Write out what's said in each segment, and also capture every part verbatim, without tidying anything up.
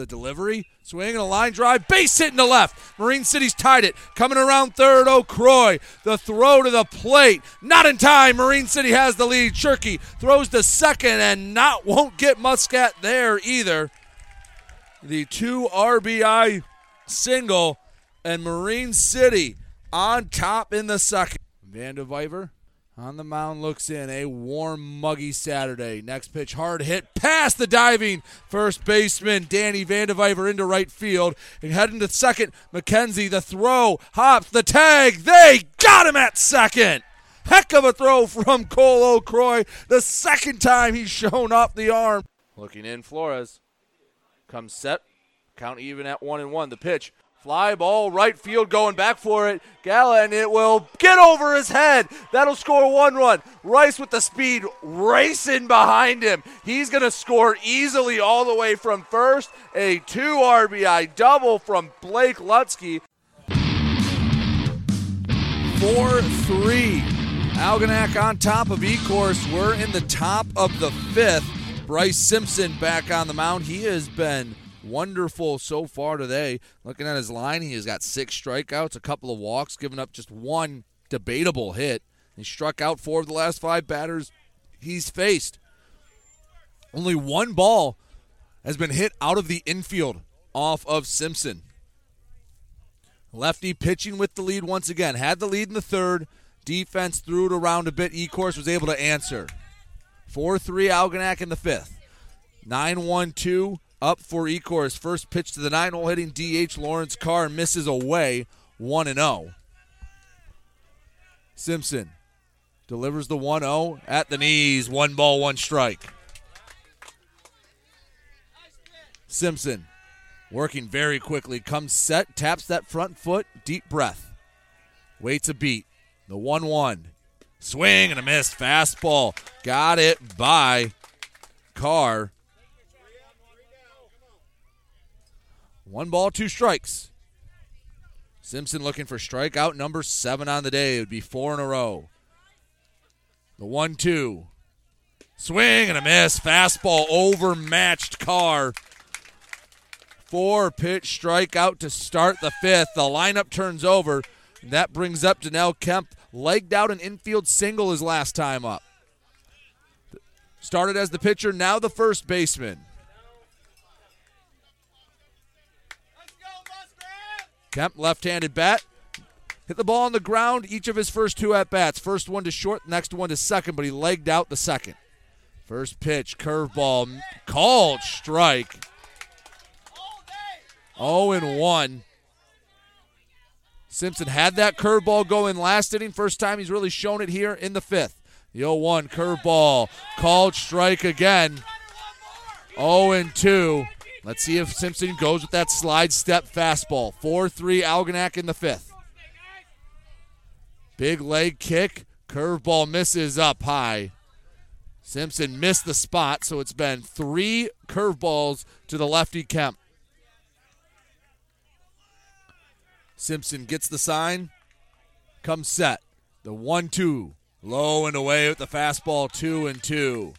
The delivery, swinging a line drive, base hit in the left. Marine City's tied it. Coming around third, O'Croy. The throw to the plate, not in time. Marine City has the lead. Shirky throws to second and not won't get Muscat there either. The two R B I single, and Marine City on top in the second. Vandeviver on the mound, looks in. A warm, muggy Saturday. Next pitch, hard hit past the diving first baseman Danny Vandeviver into right field. And heading to second, McKenzie, the throw, hops, the tag. They got him at second. Heck of a throw from Cole O'Croy. The second time he's shown off the arm. Looking in, Flores. Comes set. Count even at one and one. The pitch. Fly ball, right field, going back for it. Gala, and it will get over his head. That'll score one run. Rice with the speed, racing behind him. He's going to score easily all the way from first. A two R B I double from Blake Lutsky. four three. Algonac on top of E-Course. We're in the top of the fifth. Bryce Simpson back on the mound. He has been wonderful so far today. Looking at his line, he has got six strikeouts, a couple of walks, giving up just one debatable hit. He struck out four of the last five batters he's faced. Only one ball has been hit out of the infield off of Simpson. Lefty pitching with the lead once again. Had the lead in the third. Defense threw it around a bit. E-Course was able to answer. four three Algonac in the fifth. nine one two up for E-Course. First pitch to the nine-hole hitting D H Lawrence Carr misses away, one and oh. Simpson delivers the one oh at the knees. One ball, one strike. Simpson working very quickly. Comes set, taps that front foot, deep breath. Waits a beat. The one one. Swing and a miss. Fastball. Got it by Carr. One ball, two strikes. Simpson looking for strikeout number seven on the day. It would be four in a row. The one two. Swing and a miss. Fastball overmatched Carr. Four pitch strikeout to start the fifth. The lineup turns over. And that brings up Donnell Kemp. Legged out an infield single his last time up. Started as the pitcher, now the first baseman. Kemp, left-handed bat. Hit the ball on the ground each of his first two at-bats. First one to short, next one to second, but he legged out the second. First pitch, curveball, called strike. oh and one. Simpson had that curveball going last inning. First time he's really shown it here in the fifth. The oh one curveball, called strike again. oh and two. Let's see if Simpson goes with that slide step fastball. four three Algonac in the fifth. Big leg kick. Curveball misses up high. Simpson missed the spot, so it's been three curveballs to the lefty Kemp. Simpson gets the sign. Comes set. The one two. Low and away with the fastball, two and two.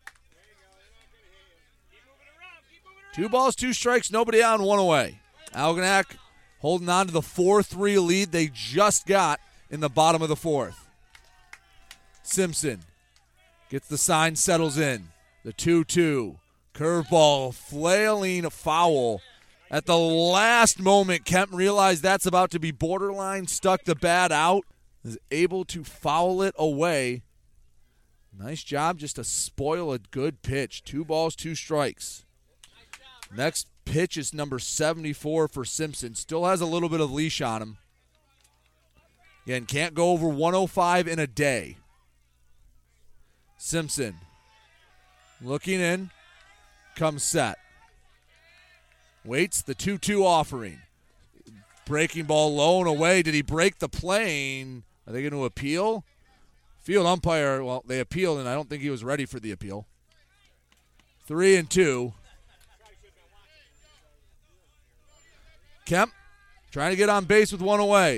Two balls, two strikes, nobody on, one away. Algonac holding on to the four three lead they just got in the bottom of the fourth. Simpson gets the sign, settles in. The two two. Curveball, flailing foul. At the last moment, Kemp realized that's about to be borderline, stuck the bat out, is able to foul it away. Nice job just to spoil a good pitch. Two balls, two strikes. Next pitch is number seventy-four for Simpson. Still has a little bit of leash on him. Again, can't go over one oh five in a day. Simpson looking in, comes set. Waits the two two offering. Breaking ball low and away. Did he break the plane? Are they going to appeal? Field umpire, well, they appealed, and I don't think he was ready for the appeal. Three and two. Kemp trying to get on base with one away.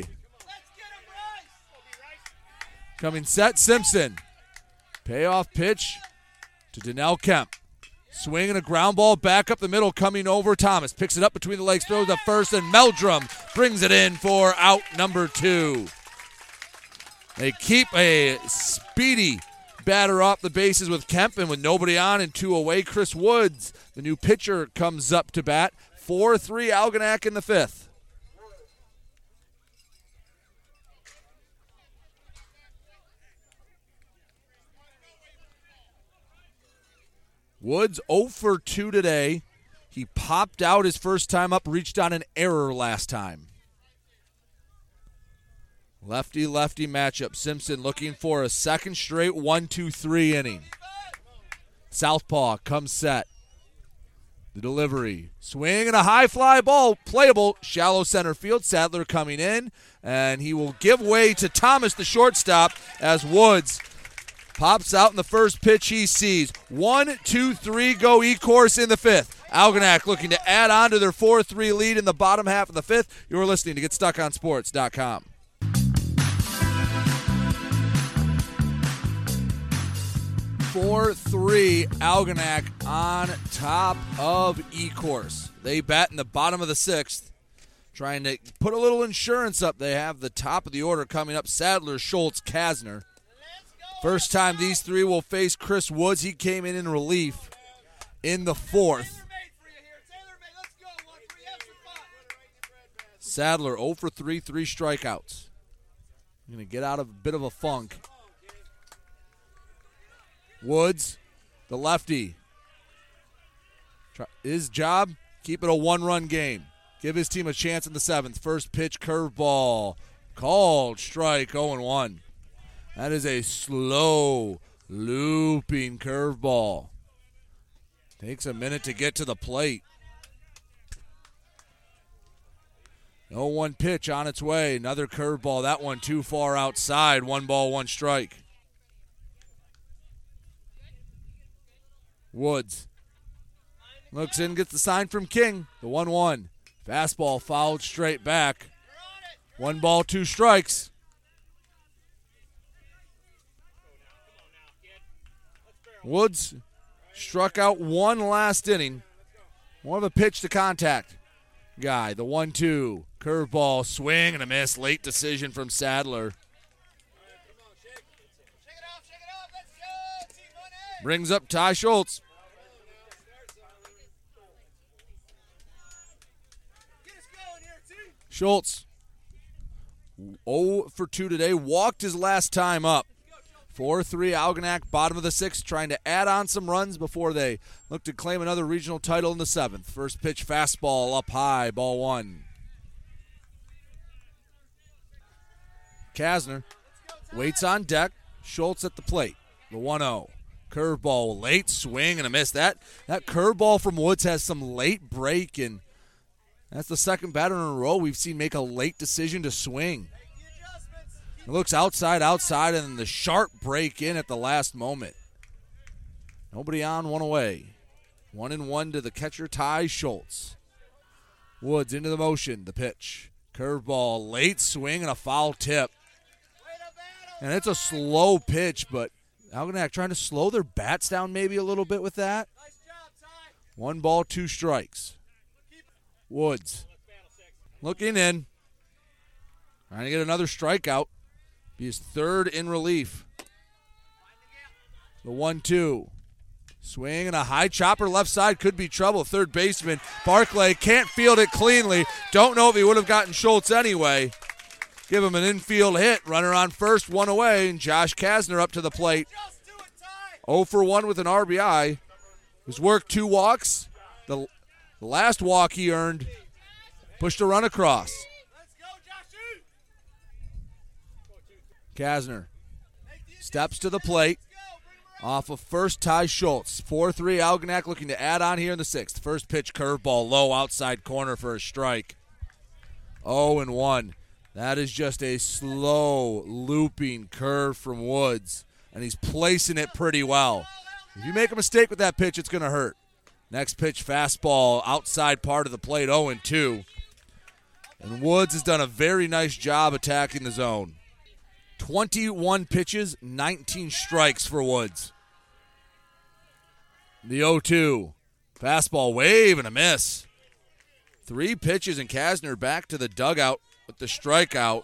Coming set, Simpson. Payoff pitch to Donnell Kemp. Swinging a ground ball back up the middle, coming over. Thomas picks it up between the legs, throws it first, and Meldrum brings it in for out number two. They keep a speedy batter off the bases with Kemp, and with nobody on and two away, Chris Woods, the new pitcher, comes up to bat. four three Algonac in the fifth. Woods oh for two today. He popped out his first time up, reached on an error last time. Lefty-lefty matchup. Simpson looking for a second straight one two three inning. Southpaw comes set. The delivery. Swing and a high fly ball. Playable. Shallow center field. Sadler coming in. And he will give way to Thomas, the shortstop, as Woods pops out in the first pitch he sees. One, two, three, go E-course in the fifth. Algonac looking to add on to their four three lead in the bottom half of the fifth. You're listening to Get Stuck On Sports dot com. four three Algonac on top of E-course. They bat in the bottom of the sixth, trying to put a little insurance up. They have the top of the order coming up. Sadler, Schultz, Kasner. First time these three will face Chris Woods. He came in in relief in the fourth. Sadler oh for three, three strikeouts. Going to get out of a bit of a funk. Woods, the lefty. His job, keep it a one-run game. Give his team a chance in the seventh. First pitch, curveball. Called strike, oh and one. That is a slow, looping curveball. Takes a minute to get to the plate. oh one pitch on its way. Another curveball. That one too far outside. One ball, one strike. Woods looks in, gets the sign from King. The one one. Fastball fouled straight back. One ball, two strikes. Woods struck out one last inning. More of a pitch to contact guy. The one two. Curveball, swing and a miss. Late decision from Sadler. Brings up Ty Schultz. Schultz, oh for two today. Walked his last time up. four three Algonac, bottom of the sixth, trying to add on some runs before they look to claim another regional title in the seventh. First pitch fastball up high, ball one. Kasner waits on deck. Schultz at the plate. The one oh. Curveball, late swing and a miss. That that curveball from Woods has some late break, and that's the second batter in a row we've seen make a late decision to swing. It looks outside, outside, and then the sharp break in at the last moment. Nobody on, one away. One and one to the catcher, Ty Schultz. Woods into the motion, the pitch. Curveball, late swing and a foul tip. And it's a slow pitch, but Algonac trying to slow their bats down maybe a little bit with that. One ball, two strikes. Woods looking in. Trying to get another strikeout. Be his third in relief. The one two. Swing and a high chopper left side could be trouble. Third baseman Barclay can't field it cleanly. Don't know if he would have gotten Schultz anyway. Give him an infield hit. Runner on first, one away, and Josh Kasner up to the plate. oh for one with an R B I. His work, two walks. The, the last walk he earned pushed a run across. Kasner steps to the plate. Off of first, Ty Schultz. four three Algonac looking to add on here in the sixth. First pitch curveball low outside corner for a strike. oh and one. That is just a slow looping curve from Woods, and he's placing it pretty well. If you make a mistake with that pitch, it's going to hurt. Next pitch, fastball, outside part of the plate, oh and two. And Woods has done a very nice job attacking the zone. twenty-one pitches, nineteen strikes for Woods. The oh two. Fastball wave and a miss. Three pitches and Kasner back to the dugout with the strikeout.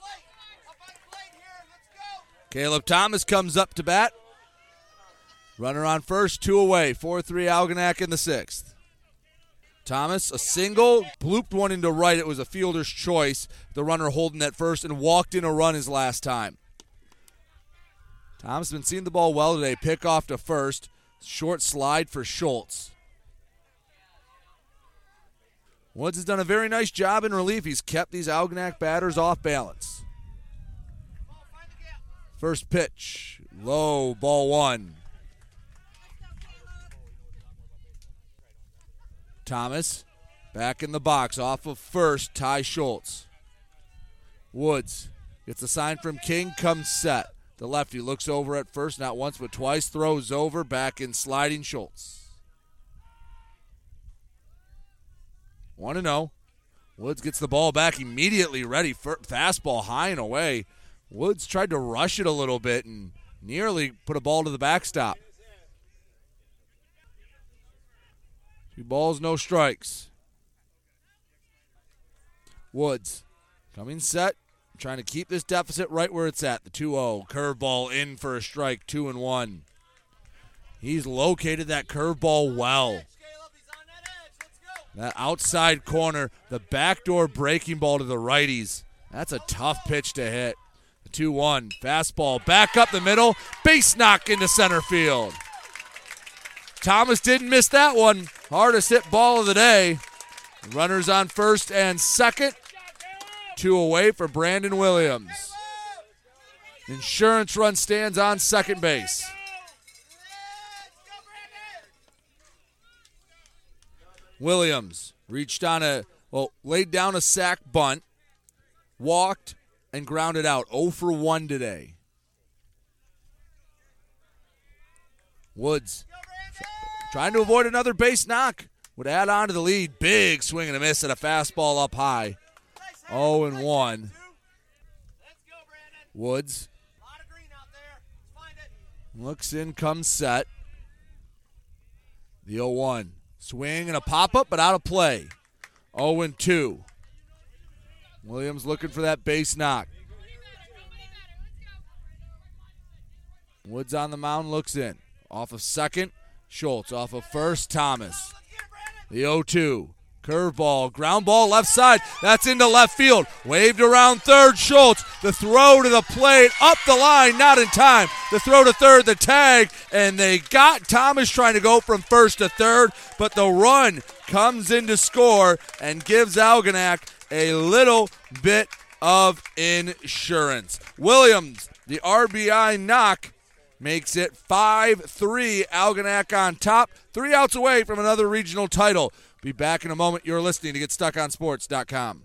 Caleb Thomas comes up to bat. Runner on first, two away. four three Algonac in the sixth. Thomas, a single, blooped one into right. It was a fielder's choice. The runner holding at first and walked in a run his last time. Thomas has been seeing the ball well today. Pick off to first. Short slide for Schultz. Woods has done a very nice job in relief. He's kept these Algonac batters off balance. First pitch, low, ball one. Thomas back in the box off of first, Ty Schultz. Woods gets a sign from King, comes set. The lefty looks over at first, not once but twice, throws over, back in sliding Schultz. one and oh. Woods gets the ball back immediately ready. Fastball high and away. Woods tried to rush it a little bit and nearly put a ball to the backstop. Two balls, no strikes. Woods coming set. Trying to keep this deficit right where it's at. The two oh. Curveball in for a strike, two and one. He's located that curveball well. That outside corner, the backdoor breaking ball to the righties. That's a tough pitch to hit. The two one. Fastball back up the middle. Base knock into center field. Thomas didn't miss that one. Hardest hit ball of the day. Runners on first and second. Two away for Brandon Williams. Insurance run stands on second base. Williams reached on a, well, laid down a sac bunt, walked, and grounded out. oh for one today. Woods trying to avoid another base knock. Would add on to the lead. Big swing and a miss at a fastball up high. oh and one. Woods looks in, comes set. The oh one. Swing and a pop-up, but out of play. oh and two. Williams looking for that base knock. Woods on the mound, looks in. Off of second, Schultz. Off of first, Thomas. The oh two. Curveball, ground ball left side. That's into left field. Waved around third, Schultz. The throw to the plate, up the line, not in time. The throw to third, the tag, and they got Thomas trying to go from first to third, but the run comes in to score and gives Algonac a little bit of insurance. Williams, the R B I knock, makes it five three. Algonac on top, three outs away from another regional title. Be back in a moment. You're listening to Get Stuck On Sports dot com.